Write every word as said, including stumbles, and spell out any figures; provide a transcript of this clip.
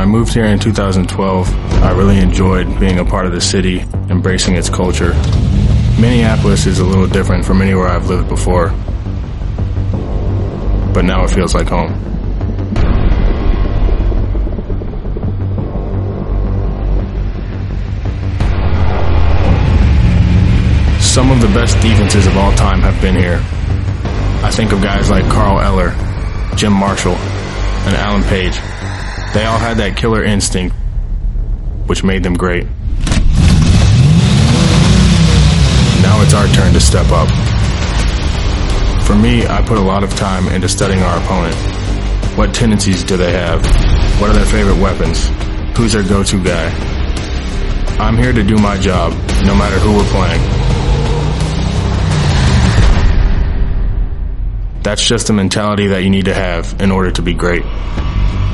I moved here in two thousand twelve, I really enjoyed being a part of the city, embracing its culture. Minneapolis is a little different from anywhere I've lived before, but now it feels like home. Some of the best defenses of all time have been here. I think of guys like Carl Eller, Jim Marshall, and Alan Page. They all had that killer instinct, which made them great. Now it's our turn to step up. For me, I put a lot of time into studying our opponent. What tendencies do they have? What are their favorite weapons? Who's their go-to guy? I'm here to do my job, no matter who we're playing. That's just the mentality that you need to have in order to be great.